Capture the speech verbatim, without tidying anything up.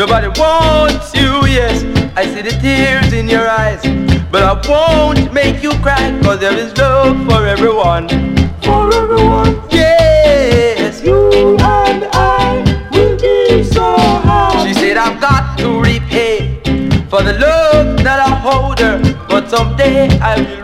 Everybody wants you, yes. I see the tears in your eyes, but I won't make you cry, cause there is love for everyone. For everyone. Yes, you and I will be so happy. She said I've got to repay for the love that I hold her, but someday I will